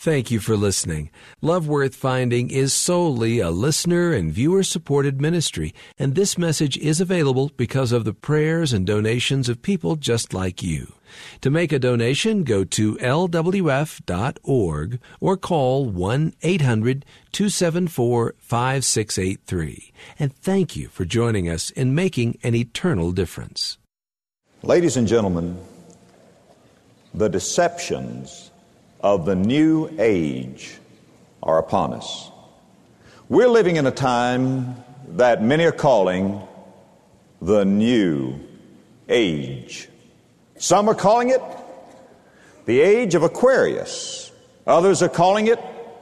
Thank you for listening. Love Worth Finding is solely a listener and viewer-supported ministry, and this message is available because of the prayers and donations of people just like you. To make a donation, go to lwf.org or call 1-800-274-5683. And thank you for joining us in making an eternal difference. Ladies and gentlemen, the deceptions of the new age are upon us. We're living in a time that many are calling the new age. Some are calling it the age of Aquarius. Others are calling it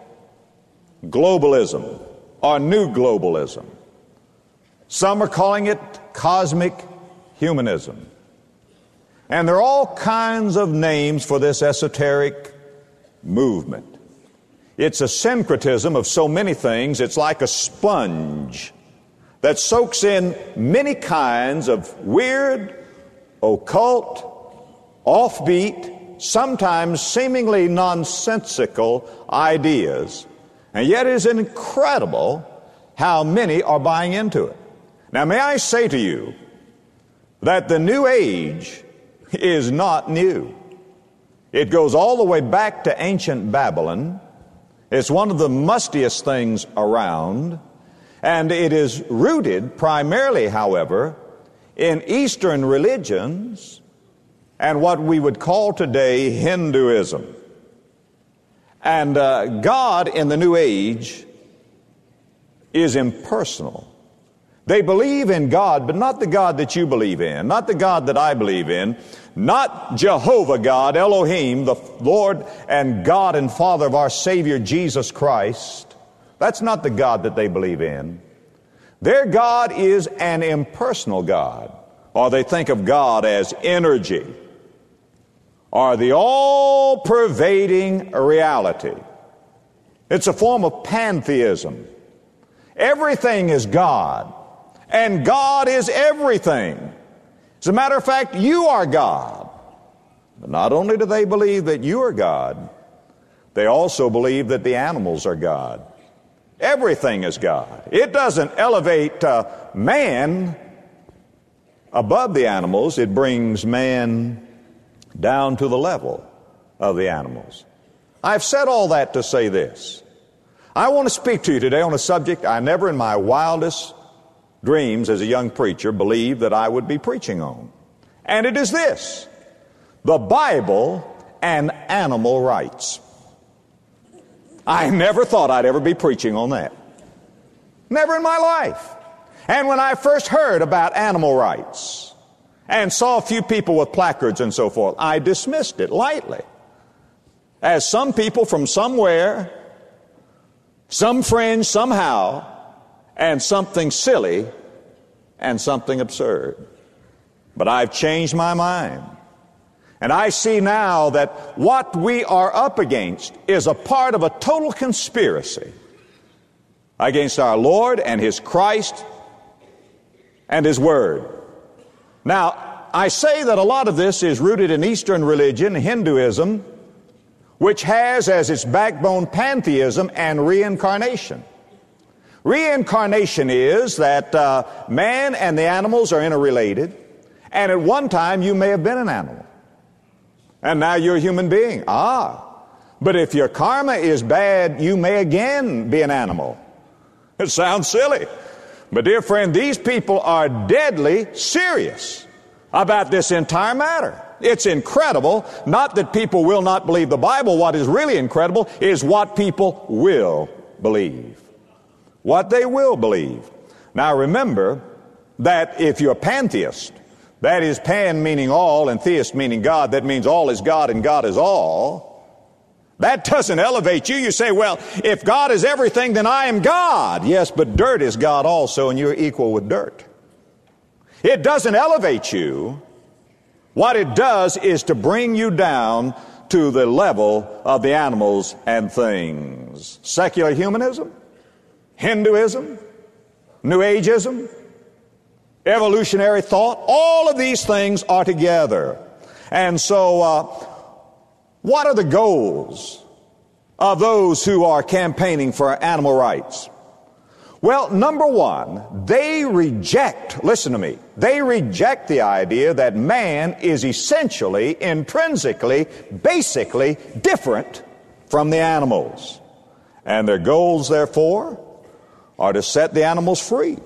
globalism or new globalism. Some are calling it cosmic humanism. And there are all kinds of names for this esoteric movement. It's a syncretism of so many things. It's like a sponge that soaks in many kinds of weird, occult, offbeat, sometimes seemingly nonsensical ideas. And yet it is incredible how many are buying into it. Now, may I say to you that the new age is not new. It goes all the way back to ancient Babylon. It's one of the mustiest things around, and it is rooted primarily, however, in Eastern religions and what we would call today Hinduism. And God in the New Age is impersonal. They believe in God, but not the God that you believe in, not the God that I believe in, not Jehovah God, Elohim, the Lord and God and Father of our Savior Jesus Christ. That's not the God that they believe in. Their God is an impersonal God, or they think of God as energy, or the all-pervading reality. It's a form of pantheism. Everything is God. And God is everything. As a matter of fact, you are God. But not only do they believe that you are God, they also believe that the animals are God. Everything is God. It doesn't elevate man above the animals. It brings man down to the level of the animals. I've said all that to say this. I want to speak to you today on a subject I never in my wildest dreams as a young preacher believed that I would be preaching on. And it is this: the Bible and animal rights. I never thought I'd ever be preaching on that. Never in my life. And when I first heard about animal rights and saw a few people with placards and so forth, I dismissed it lightly as some people from somewhere, some fringe somehow, and something silly and something absurd. But I've changed my mind. And I see now that what we are up against is a part of a total conspiracy against our Lord and His Christ and His Word. Now, I say that a lot of this is rooted in Eastern religion, Hinduism, which has as its backbone pantheism and reincarnation. Reincarnation is that man and the animals are interrelated, and at one time you may have been an animal, and now you're a human being. But if your karma is bad, you may again be an animal. It sounds silly, but dear friend, these people are deadly serious about this entire matter. It's incredible, not that people will not believe the Bible. What is really incredible is what people will believe. What they will believe. Now remember that if you're a pantheist, that is pan meaning all and theist meaning God, that means all is God and God is all. That doesn't elevate you. You say, well, if God is everything, then I am God. Yes, but dirt is God also, and you're equal with dirt. It doesn't elevate you. What it does is to bring you down to the level of the animals and things. Secular humanism, Hinduism, New Ageism, evolutionary thought, all of these things are together. And so, what are the goals of those who are campaigning for animal rights? Well, number one, they reject, listen to me, they reject the idea that man is essentially, intrinsically, basically different from the animals. And their goals, therefore, are to set the animals free.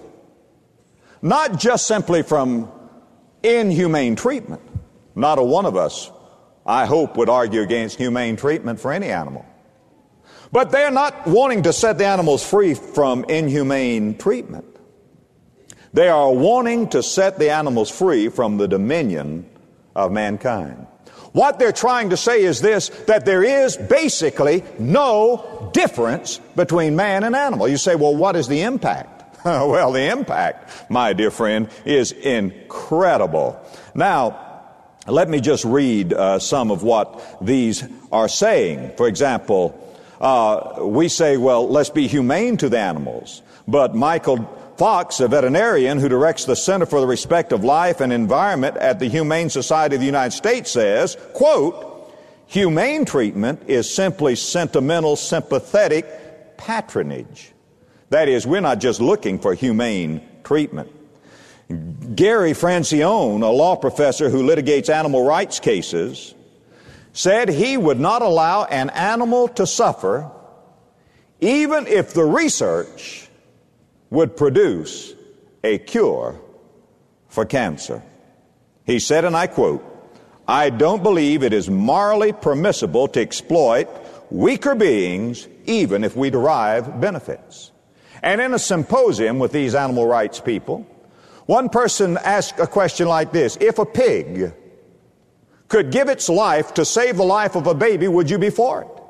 Not just simply from inhumane treatment. Not a one of us, I hope, would argue against humane treatment for any animal. But they're not wanting to set the animals free from inhumane treatment. They are wanting to set the animals free from the dominion of mankind. What they're trying to say is this, that there is basically no difference between man and animal. You say, well, what is the impact? Well, the impact, my dear friend, is incredible. Now, let me just read some of what these are saying. For example, we say, well, let's be humane to the animals. But Michael Fox, a veterinarian who directs the Center for the Respect of Life and Environment at the Humane Society of the United States says, quote, humane treatment is simply sentimental, sympathetic patronage. That is, we're not just looking for humane treatment. Gary Francione, a law professor who litigates animal rights cases, said he would not allow an animal to suffer even if the research would produce a cure for cancer. He said, and I quote, I don't believe it is morally permissible to exploit weaker beings even if we derive benefits. And in a symposium with these animal rights people, one person asked a question like this: if a pig could give its life to save the life of a baby, would you be for it?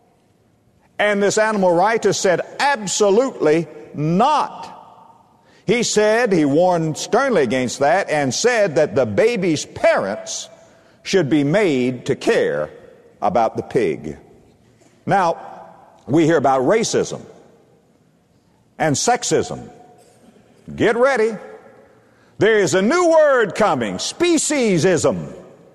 And this animal writer said, absolutely not. He said, he warned sternly against that and said that the baby's parents should be made to care about the pig. Now, we hear about racism and sexism. Get ready. There is a new word coming, speciesism.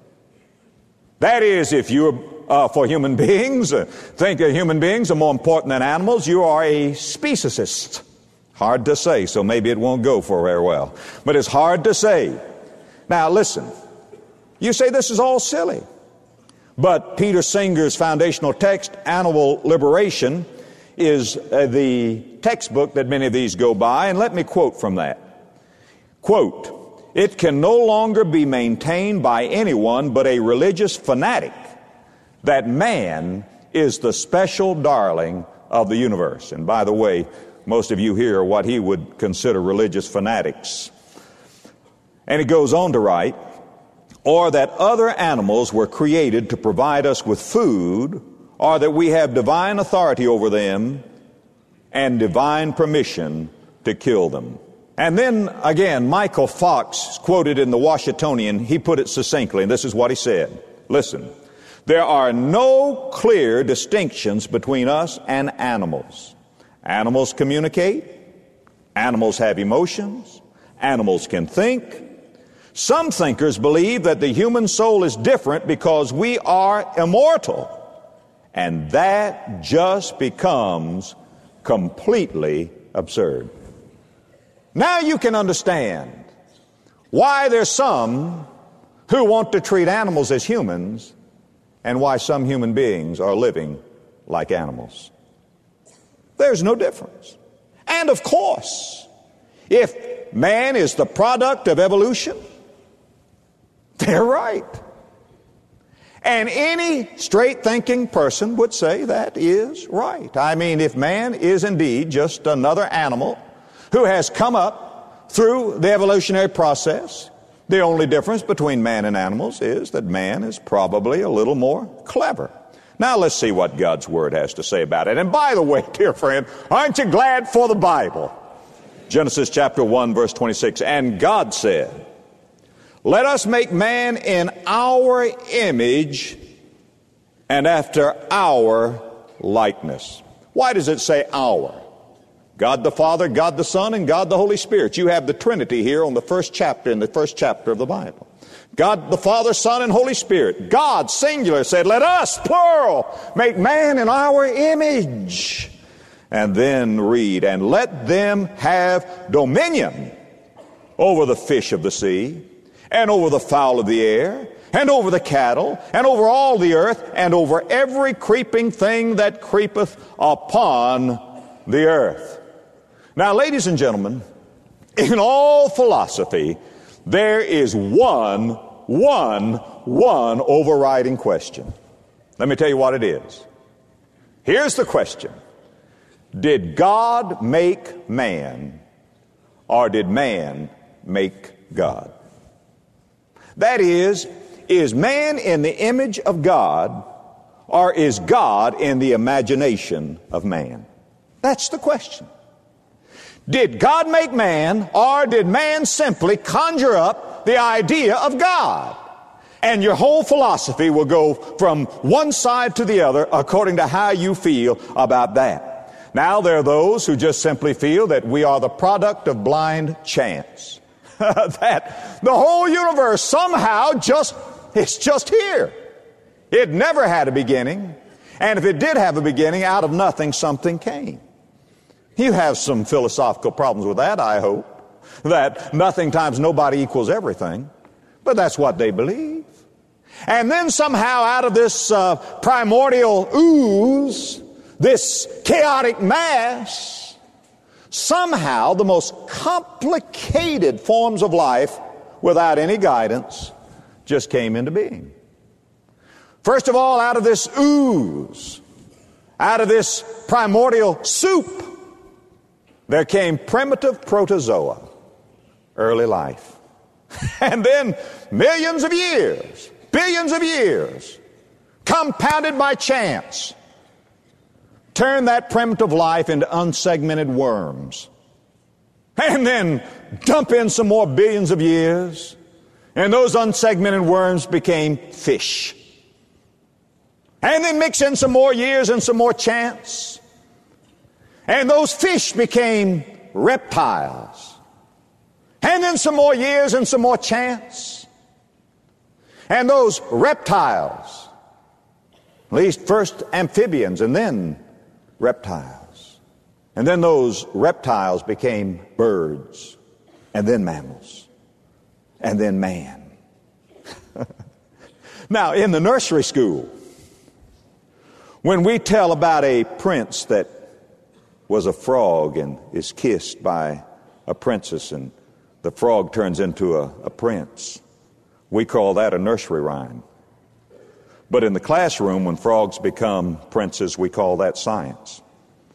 That is, if you're for human beings, think that human beings are more important than animals, you are a speciesist. Hard to say, so maybe it won't go for very well. But it's hard to say. Now listen, you say this is all silly. But Peter Singer's foundational text, Animal Liberation, is the textbook that many of these go by, and let me quote from that. Quote, it can no longer be maintained by anyone but a religious fanatic that man is the special darling of the universe. And by the way, most of you here are what he would consider religious fanatics. And he goes on to write, or that other animals were created to provide us with food, or that we have divine authority over them and divine permission to kill them. And then again, Michael Fox, quoted in the Washingtonian, he put it succinctly, and this is what he said. Listen, there are no clear distinctions between us and animals. Animals communicate. Animals have emotions. Animals can think. Some thinkers believe that the human soul is different because we are immortal. And that just becomes completely absurd. Now you can understand why there's some who want to treat animals as humans and why some human beings are living like animals. There's no difference. And of course, if man is the product of evolution, they're right. And any straight-thinking person would say that is right. I mean, if man is indeed just another animal who has come up through the evolutionary process, the only difference between man and animals is that man is probably a little more clever. Now let's see what God's Word has to say about it. And by the way, dear friend, aren't you glad for the Bible? Genesis chapter 1, verse 26, and God said, let us make man in our image and after our likeness. Why does it say our? God the Father, God the Son, and God the Holy Spirit. You have the Trinity here on the first chapter, in the first chapter of the Bible. God the Father, Son, and Holy Spirit. God, singular, said, let us, plural, make man in our image. And then read, and let them have dominion over the fish of the sea, and over the fowl of the air, and over the cattle, and over all the earth, and over every creeping thing that creepeth upon the earth. Now, ladies and gentlemen, in all philosophy, there is one overriding question. Let me tell you what it is. Here's the question. Did God make man, or did man make God? That is man in the image of God, or is God in the imagination of man? That's the question. Did God make man, or did man simply conjure up the idea of God? And your whole philosophy will go from one side to the other according to how you feel about that. Now, there are those who just simply feel that we are the product of blind chance. That the whole universe somehow it's just here. It never had a beginning. And if it did have a beginning, out of nothing something came. You have some philosophical problems with that, I hope. That nothing times nobody equals everything. But that's what they believe. And then somehow out of this primordial ooze, this chaotic mass, somehow the most complicated forms of life without any guidance just came into being. First of all, out of this ooze, out of this primordial soup, there came primitive protozoa, early life. And then millions of years, billions of years, compounded by chance, turn that primitive life into unsegmented worms. And then dump in some more billions of years, and those unsegmented worms became fish. And then mix in some more years and some more chance, and those fish became reptiles. And then some more years and some more chance, and those reptiles, at least first amphibians and then reptiles. And then those reptiles became birds, and then mammals, and then man. Now, in the nursery school, when we tell about a prince that was a frog and is kissed by a princess and the frog turns into a prince, we call that a nursery rhyme. But in the classroom, when frogs become princes, we call that science.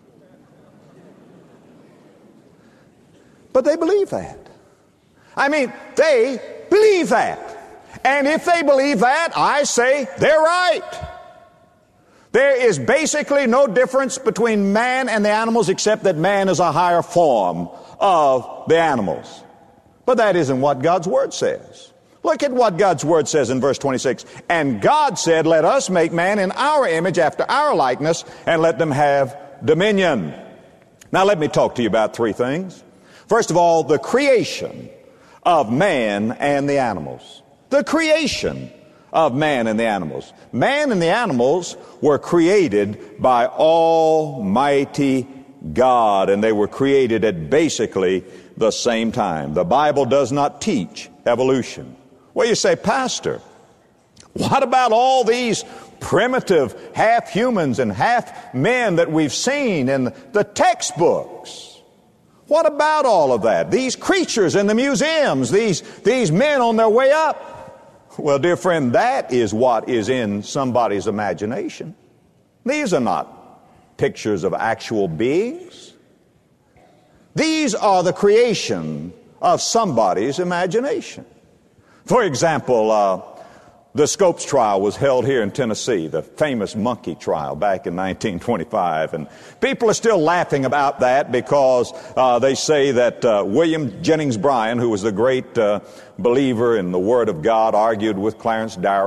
But they believe that. I mean, they believe that. And if they believe that, I say they're right. There is basically no difference between man and the animals except that man is a higher form of the animals. But that isn't what God's Word says. Look at what God's Word says in verse 26. And God said, let us make man in our image after our likeness, and let them have dominion. Now let me talk to you about three things. First of all, the creation of man and the animals. The creation of man and the animals. Man and the animals were created by Almighty God, and they were created at basically the same time. The Bible does not teach evolution. Well, you say, Pastor, what about all these primitive half-humans and half-men that we've seen in the textbooks? What about all of that? These creatures in the museums, these men on their way up. Well, dear friend, that is what is in somebody's imagination. These are not pictures of actual beings. These are the creation of somebody's imagination. For example, the Scopes trial was held here in Tennessee, the famous monkey trial back in 1925. And people are still laughing about that because they say that William Jennings Bryan, who was the great believer in the Word of God, argued with Clarence Darrow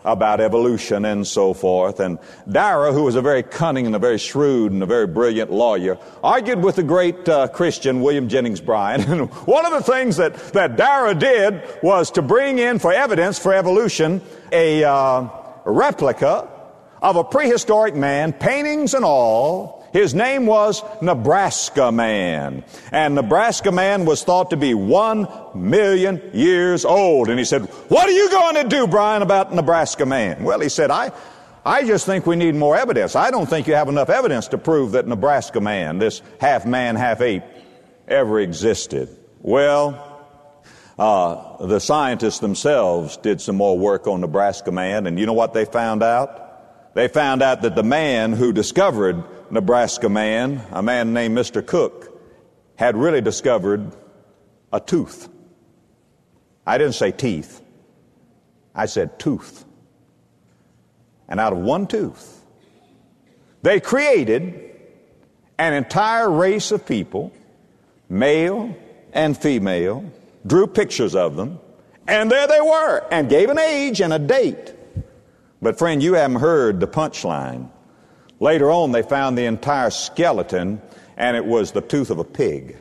about evolution and so forth. And Darrah, who was a very cunning and a very shrewd and a very brilliant lawyer, argued with the great Christian William Jennings Bryan. And one of the things that Darrah did was to bring in for evidence for evolution a replica of a prehistoric man, paintings and all. His name was Nebraska Man. And Nebraska Man was thought to be 1 million years old. And he said, "What are you going to do, Brian, about Nebraska Man?" Well, he said, I just think we need more evidence. I don't think you have enough evidence to prove that Nebraska Man, this half man, half ape, ever existed. Well, the scientists themselves did some more work on Nebraska Man, and you know what they found out? They found out that the man who discovered Nebraska Man, a man named Mr. Cook, had really discovered a tooth. I didn't say teeth. I said tooth. And out of one tooth, they created an entire race of people, male and female, drew pictures of them, and there they were, and gave an age and a date. But friend, you haven't heard the punchline. Later on, they found the entire skeleton, and it was the tooth of a pig.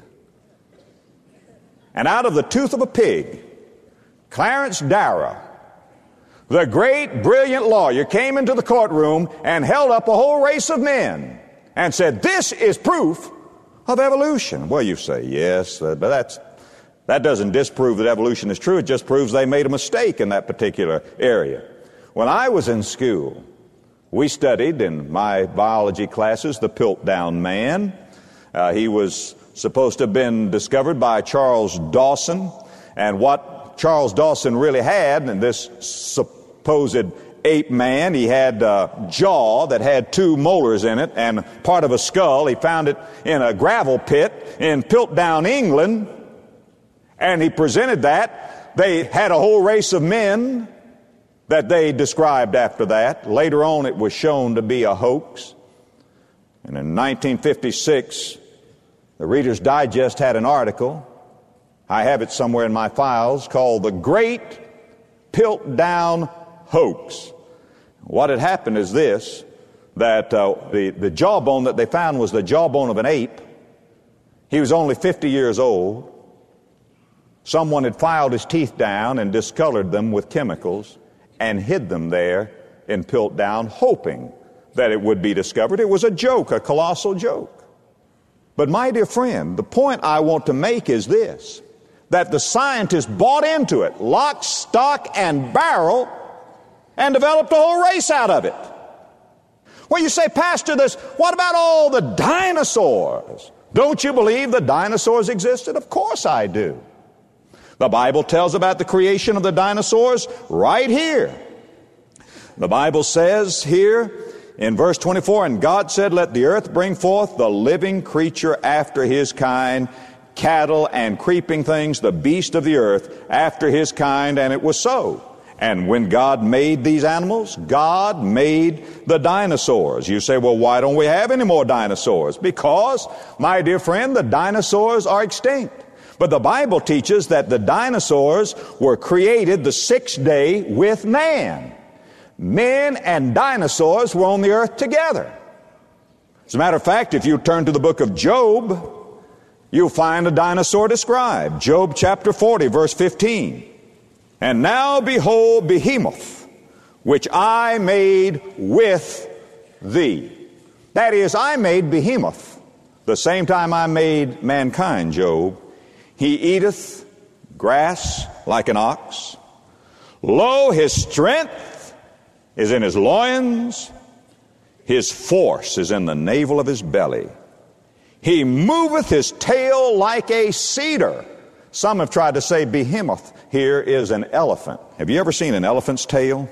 And out of the tooth of a pig, Clarence Darrah, the great, brilliant lawyer, came into the courtroom and held up a whole race of men and said, "This is proof of evolution." Well, you say, yes, but that doesn't disprove that evolution is true. It just proves they made a mistake in that particular area. When I was in school, we studied in my biology classes the Piltdown Man. He was supposed to have been discovered by Charles Dawson. And what Charles Dawson really had, and this supposed ape man, he had a jaw that had 2 molars in it and part of a skull. He found it in a gravel pit in Piltdown, England. And he presented that. They had a whole race of men that they described after that. Later on, it was shown to be a hoax. And in 1956, the Reader's Digest had an article, I have it somewhere in my files, called "The Great Piltdown Hoax." What had happened is this, that the jawbone that they found was the jawbone of an ape. He was only 50 years old. Someone had filed his teeth down and discolored them with chemicals and hid them there in Piltdown, hoping that it would be discovered. It was a joke, a colossal joke. But my dear friend, the point I want to make is this, that the scientists bought into it, lock, stock, and barrel, and developed a whole race out of it. Well, you say, "Pastor, what about all the dinosaurs? Don't you believe the dinosaurs existed?" Of course I do. The Bible tells about the creation of the dinosaurs right here. The Bible says here in verse 24, "And God said, let the earth bring forth the living creature after his kind, cattle and creeping things, the beast of the earth after his kind, and it was so." And when God made these animals, God made the dinosaurs. You say, "Well, why don't we have any more dinosaurs?" Because, my dear friend, the dinosaurs are extinct. But the Bible teaches that the dinosaurs were created the 6th day with man. Men and dinosaurs were on the earth together. As a matter of fact, if you turn to the book of Job, you'll find a dinosaur described. Job chapter 40, verse 15. "And now behold Behemoth, which I made with thee." That is, I made Behemoth the same time I made mankind, Job. "He eateth grass like an ox. Lo, his strength is in his loins. His force is in the navel of his belly. He moveth his tail like a cedar." Some have tried to say Behemoth here is an elephant. Have you ever seen an elephant's tail?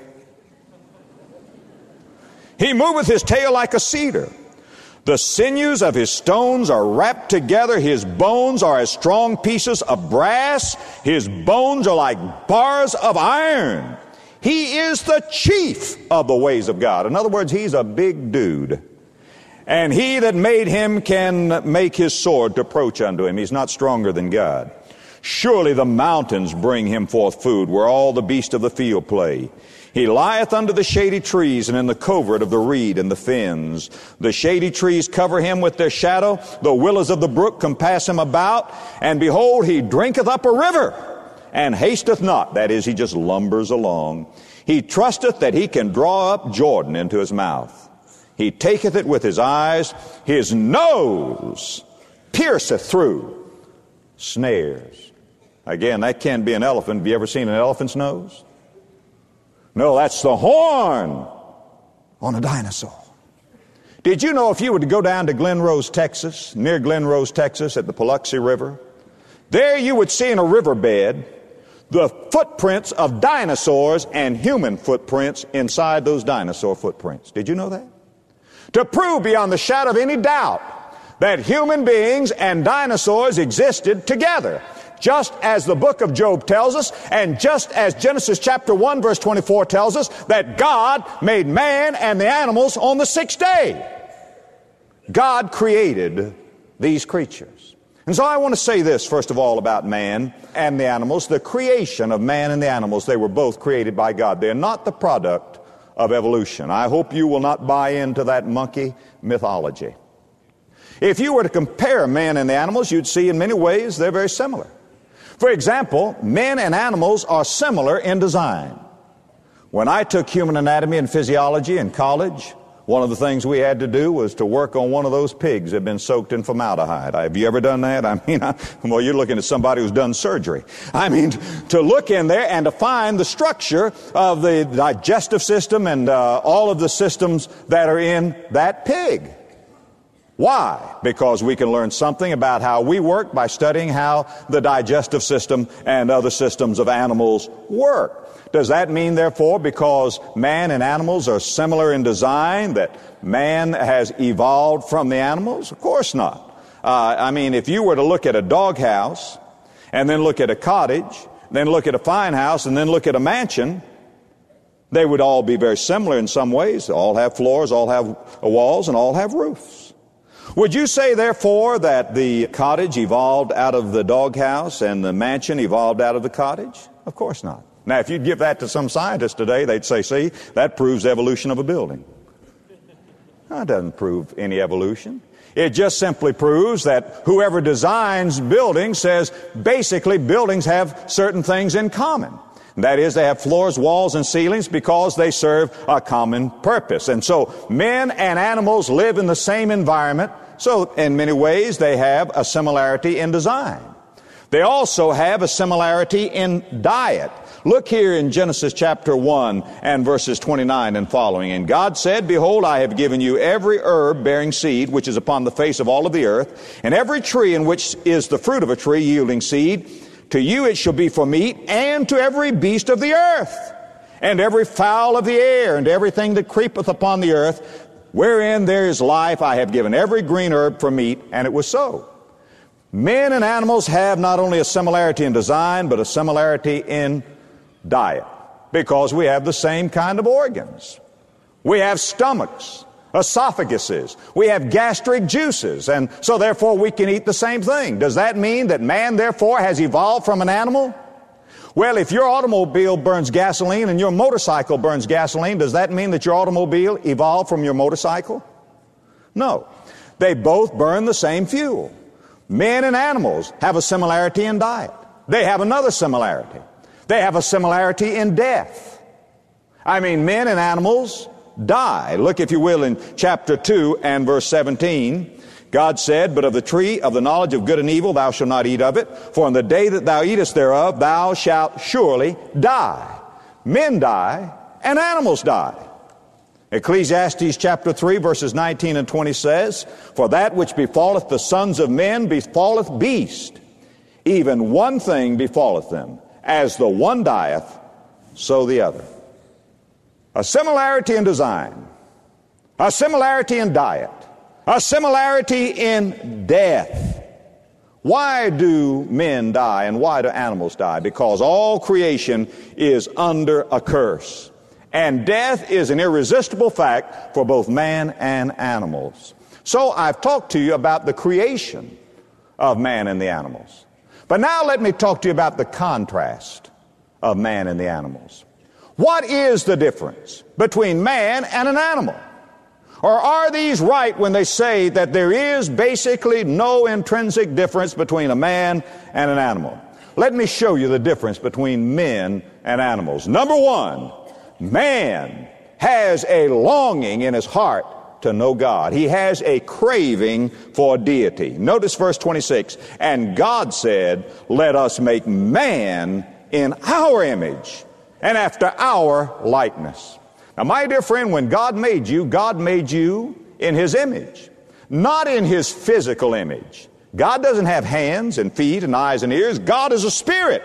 "He moveth his tail like a cedar. The sinews of his stones are wrapped together. His bones are as strong pieces of brass. His bones are like bars of iron. He is the chief of the ways of God." In other words, he's a big dude. "And he that made him can make his sword to approach unto him." He's not stronger than God. Surely the mountains bring him forth food, where all the beasts of the field play. He lieth under the shady trees, and in the covert of the reed and the fens. The shady trees cover him with their shadow. The willows of the brook compass him about. And behold, he drinketh up a river, and hasteth not. That is, he just lumbers along. He trusteth that he can draw up Jordan into his mouth. He taketh it with his eyes. His nose pierceth through snares. Again, that can't be an elephant. Have you ever seen an elephant's nose? No, that's the horn on a dinosaur. Did you know if you were to go down to Glen Rose, Texas, near Glen Rose, Texas, at the Paluxy River, there you would see in a riverbed the footprints of dinosaurs and human footprints inside those dinosaur footprints. Did you know that? To prove beyond the shadow of any doubt that human beings and dinosaurs existed together. Just as the book of Job tells us, and just as Genesis chapter 1 verse 24 tells us, that God made man and the animals on the sixth day. God created these creatures. And so I want to say this, first of all, about man and the animals. The creation of man and the animals, they were both created by God. They're not the product of evolution. I hope you will not buy into that monkey mythology. If you were to compare man and the animals, you'd see in many ways they're very similar. For example, men and animals are similar in design. When I took human anatomy and physiology in college, one of the things we had to do was to work on one of those pigs that had been soaked in formaldehyde. Have you ever done that? Well, you're looking at somebody who's done surgery. To look in there and to find the structure of the digestive system and all of the systems that are in that pig. Why? Because we can learn something about how we work by studying how the digestive system and other systems of animals work. Does that mean, therefore, because man and animals are similar in design, that man has evolved from the animals? Of course not. If you were to look at a doghouse, and then look at a cottage, then look at a fine house, and then look at a mansion, they would all be very similar in some ways. They all have floors, all have walls, and all have roofs. Would you say, therefore, that the cottage evolved out of the doghouse and the mansion evolved out of the cottage? Of course not. Now, if you'd give that to some scientists today, they'd say, see, that proves evolution of a building. No, it doesn't prove any evolution. It just simply proves that whoever designs buildings says basically buildings have certain things in common. That is, they have floors, walls, and ceilings because they serve a common purpose. And so men and animals live in the same environment, so in many ways they have a similarity in design. They also have a similarity in diet. Look here in Genesis chapter 1 and verses 29 and following. And God said, Behold, I have given you every herb bearing seed, which is upon the face of all of the earth, and every tree in which is the fruit of a tree yielding seed. To you it shall be for meat, and to every beast of the earth, and every fowl of the air, and everything that creepeth upon the earth, wherein there is life, I have given every green herb for meat. And it was so. Men and animals have not only a similarity in design, but a similarity in diet, because we have the same kind of organs. We have stomachs, esophaguses. We have gastric juices, and so therefore we can eat the same thing. Does that mean that man therefore has evolved from an animal? Well, if your automobile burns gasoline and your motorcycle burns gasoline, does that mean that your automobile evolved from your motorcycle? No. They both burn the same fuel. Men and animals have a similarity in diet. They have another similarity. They have a similarity in death. Men and animals die. Look, if you will, in chapter 2 and verse 17. God said, But of the tree of the knowledge of good and evil thou shalt not eat of it, for in the day that thou eatest thereof thou shalt surely die. Men die and animals die. Ecclesiastes chapter 3 verses 19 and 20 says, For that which befalleth the sons of men befalleth beast. Even one thing befalleth them. As the one dieth, so the other. A similarity in design, a similarity in diet, a similarity in death. Why do men die and why do animals die? Because all creation is under a curse. And death is an irresistible fact for both man and animals. So I've talked to you about the creation of man and the animals. But now let me talk to you about the contrast of man and the animals. What is the difference between man and an animal? Or are these right when they say that there is basically no intrinsic difference between a man and an animal? Let me show you the difference between men and animals. Number one, man has a longing in his heart to know God. He has a craving for deity. Notice verse 26. And God said, let us make man in our image and after our likeness. Now, my dear friend, when God made you in His image, not in His physical image. God doesn't have hands and feet and eyes and ears. God is a spirit.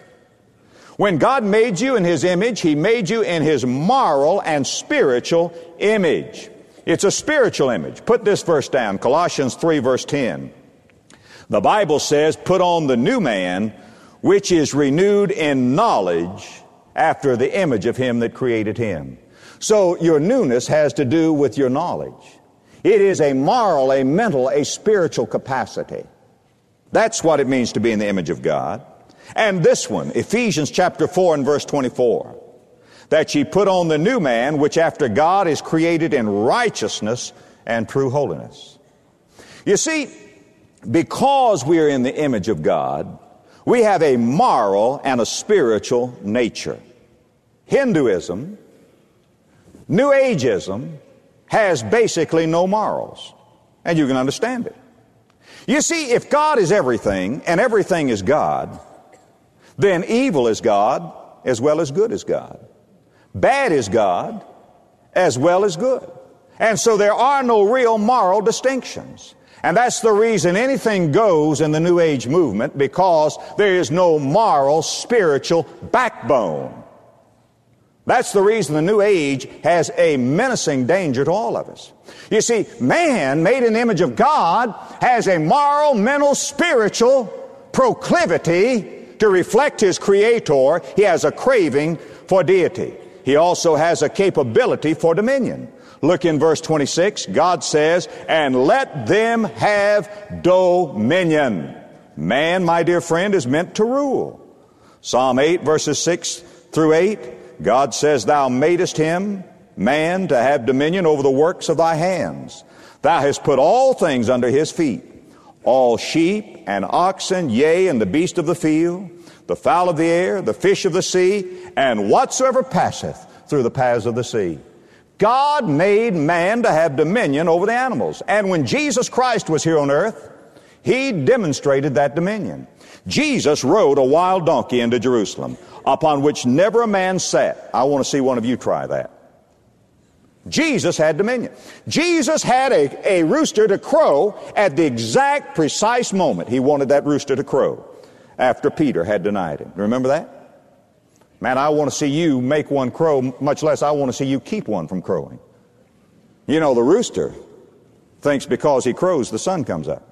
When God made you in His image, He made you in His moral and spiritual image. It's a spiritual image. Put this verse down, Colossians 3, verse 10. The Bible says, put on the new man, which is renewed in knowledge after the image of Him that created him. So your newness has to do with your knowledge. It is a moral, a mental, a spiritual capacity. That's what it means to be in the image of God. And this one, Ephesians chapter 4 and verse 24, that ye put on the new man, which after God is created in righteousness and true holiness. You see, because we are in the image of God, we have a moral and a spiritual nature. Hinduism, New Ageism, has basically no morals. And you can understand it. You see, if God is everything and everything is God, then evil is God as well as good is God. Bad is God as well as good. And so there are no real moral distinctions. And that's the reason anything goes in the New Age movement, because there is no moral, spiritual backbone. That's the reason the New Age has a menacing danger to all of us. You see, man, made in the image of God, has a moral, mental, spiritual proclivity to reflect his Creator. He has a craving for deity. He also has a capability for dominion. Look in verse 26. God says, and let them have dominion. Man, my dear friend, is meant to rule. Psalm 8, verses 6 through 8. God says, thou madest him, man, to have dominion over the works of thy hands. Thou hast put all things under his feet, all sheep and oxen, yea, and the beast of the field, the fowl of the air, the fish of the sea, and whatsoever passeth through the paths of the sea. God made man to have dominion over the animals. And when Jesus Christ was here on earth, He demonstrated that dominion. Jesus rode a wild donkey into Jerusalem, upon which never a man sat. I want to see one of you try that. Jesus had dominion. Jesus had a rooster to crow at the exact precise moment He wanted that rooster to crow, after Peter had denied Him. Remember that? Man, I want to see you make one crow, much less I want to see you keep one from crowing. You know, the rooster thinks because he crows, the sun comes up.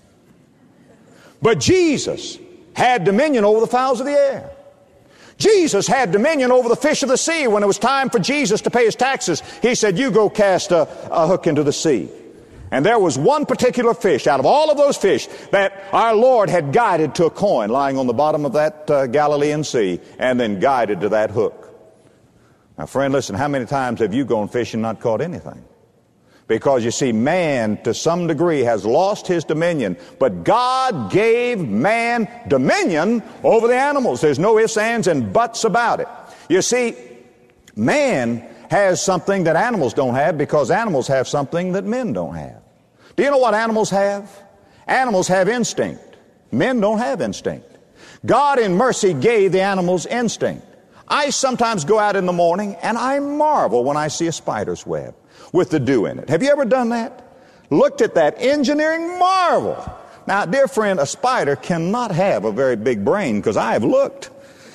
But Jesus had dominion over the fowls of the air. Jesus had dominion over the fish of the sea. When it was time for Jesus to pay His taxes, He said, you go cast a hook into the sea. And there was one particular fish out of all of those fish that our Lord had guided to a coin lying on the bottom of that Galilean sea, and then guided to that hook. Now, friend, listen, how many times have you gone fishing and not caught anything? Because you see, man to some degree has lost his dominion, but God gave man dominion over the animals. There's no ifs, ands, and buts about it. You see, man has something that animals don't have, because animals have something that men don't have. Do you know what animals have? Animals have instinct. Men don't have instinct. God in mercy gave the animals instinct. I sometimes go out in the morning and I marvel when I see a spider's web with the dew in it. Have you ever done that? Looked at that engineering marvel. Now, dear friend, a spider cannot have a very big brain, because I have looked.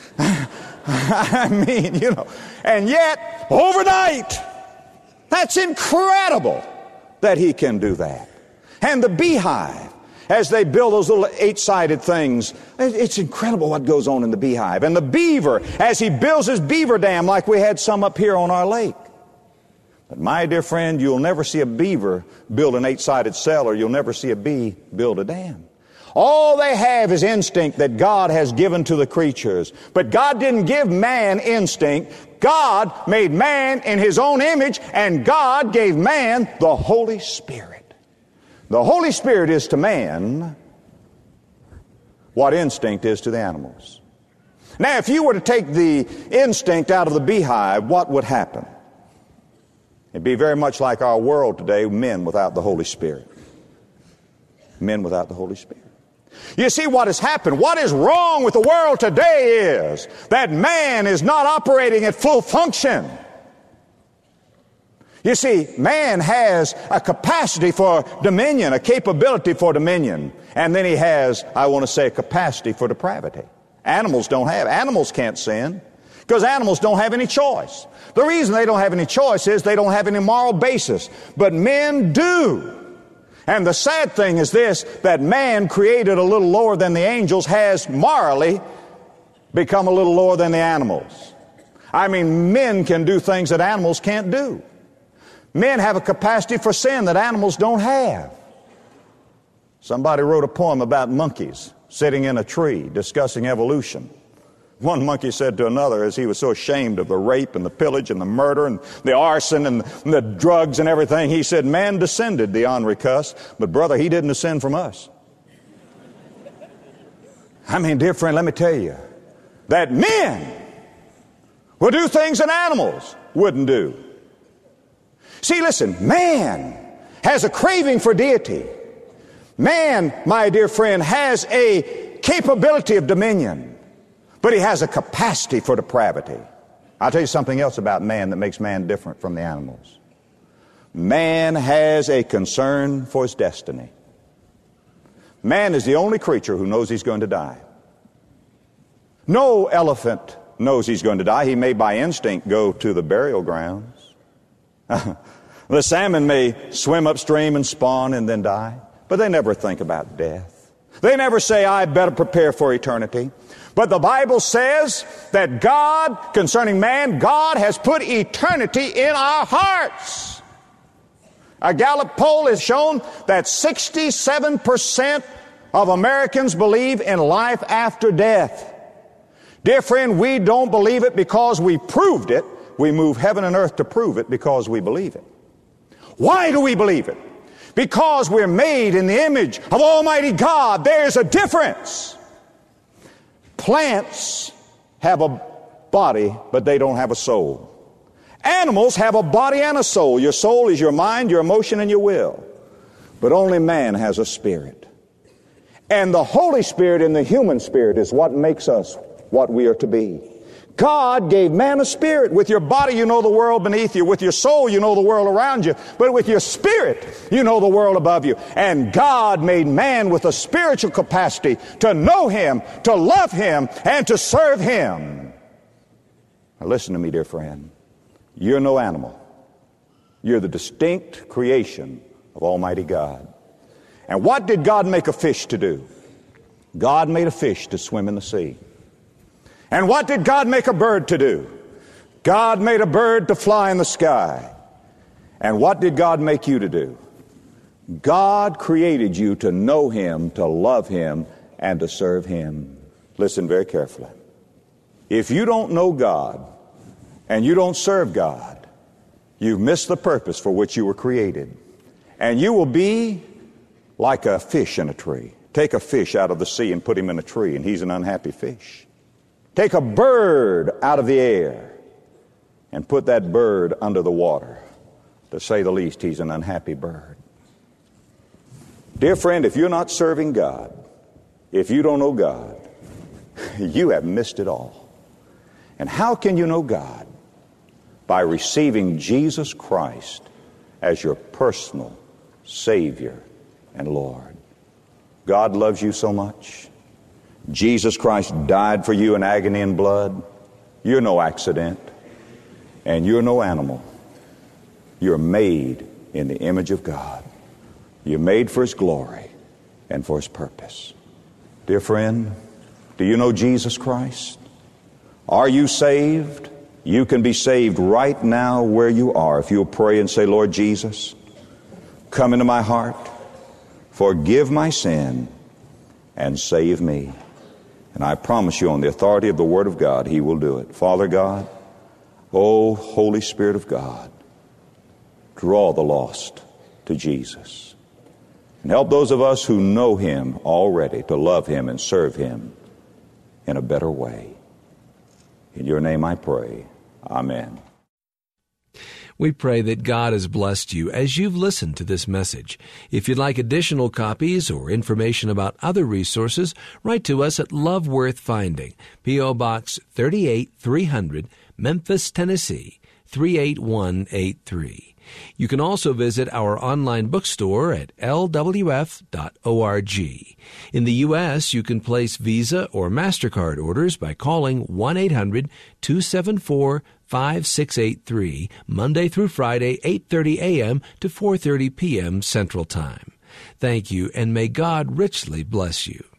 I mean, you know, and yet, overnight, that's incredible that he can do that. And the beehive, as they build those little 8-sided things, it's incredible what goes on in the beehive. And the beaver, as he builds his beaver dam, like we had some up here on our lake. But my dear friend, you'll never see a beaver build an 8-sided cell, or you'll never see a bee build a dam. All they have is instinct that God has given to the creatures. But God didn't give man instinct. God made man in His own image, and God gave man the Holy Spirit. The Holy Spirit is to man what instinct is to the animals. Now, if you were to take the instinct out of the beehive, what would happen? It'd be very much like our world today, men without the Holy Spirit. Men without the Holy Spirit. You see what has happened. What is wrong with the world today is that man is not operating at full function. You see, man has a capacity for dominion, a capability for dominion. And then he has, I want to say, a capacity for depravity. Animals don't have. Animals can't sin because animals don't have any choice. The reason they don't have any choice is they don't have any moral basis. But men do. And the sad thing is this, that man, created a little lower than the angels, has morally become a little lower than the animals. I mean, men can do things that animals can't do. Men have a capacity for sin that animals don't have. Somebody wrote a poem about monkeys sitting in a tree discussing evolution. One monkey said to another, as he was so ashamed of the rape and the pillage and the murder and the arson and the drugs and everything, he said, man descended, the ornery cuss, but brother, he didn't descend from us. I mean, dear friend, let me tell you that men will do things that animals wouldn't do. See, listen, man has a craving for deity. Man, my dear friend, has a capability of dominion. But he has a capacity for depravity. I'll tell you something else about man that makes man different from the animals. Man has a concern for his destiny. Man is the only creature who knows he's going to die. No elephant knows he's going to die. He may by instinct go to the burial grounds. The salmon may swim upstream and spawn and then die. But they never think about death. They never say, I better prepare for eternity. But the Bible says that God, concerning man, God has put eternity in our hearts. A Gallup poll has shown that 67% of Americans believe in life after death. Dear friend, we don't believe it because we proved it. We move heaven and earth to prove it because we believe it. Why do we believe it? Because we're made in the image of Almighty God. There's a difference. Plants have a body, but they don't have a soul. Animals have a body and a soul. Your soul is your mind, your emotion, and your will. But only man has a spirit. And the Holy Spirit in the human spirit is what makes us what we are to be. God gave man a spirit. With your body, you know the world beneath you. With your soul, you know the world around you. But with your spirit, you know the world above you. And God made man with a spiritual capacity to know Him, to love Him, and to serve Him. Now listen to me, dear friend. You're no animal. You're the distinct creation of Almighty God. And what did God make a fish to do? God made a fish to swim in the sea. And what did God make a bird to do? God made a bird to fly in the sky. And what did God make you to do? God created you to know Him, to love Him, and to serve Him. Listen very carefully. If you don't know God and you don't serve God, you've missed the purpose for which you were created. And you will be like a fish in a tree. Take a fish out of the sea and put him in a tree, and he's an unhappy fish. Take a bird out of the air and put that bird under the water. To say the least, he's an unhappy bird. Dear friend, if you're not serving God, if you don't know God, you have missed it all. And how can you know God? By receiving Jesus Christ as your personal Savior and Lord. God loves you so much. Jesus Christ died for you in agony and blood. You're no accident. And you're no animal. You're made in the image of God. You're made for His glory and for His purpose. Dear friend, do you know Jesus Christ? Are you saved? You can be saved right now where you are. If you'll pray and say, Lord Jesus, come into my heart. Forgive my sin. and save me. And I promise you on the authority of the Word of God, He will do it. Father God, oh, Holy Spirit of God, draw the lost to Jesus. And help those of us who know Him already to love Him and serve Him in a better way. In your name I pray. Amen. We pray that God has blessed you as you've listened to this message. If you'd like additional copies or information about other resources, write to us at Love Worth Finding, P.O. Box 38300, Memphis, Tennessee, 38183. You can also visit our online bookstore at lwf.org. In the U.S., you can place Visa or MasterCard orders by calling 1-800-274-5683, Monday through Friday, 8:30 a.m. to 4:30 p.m. Central Time. Thank you, and may God richly bless you.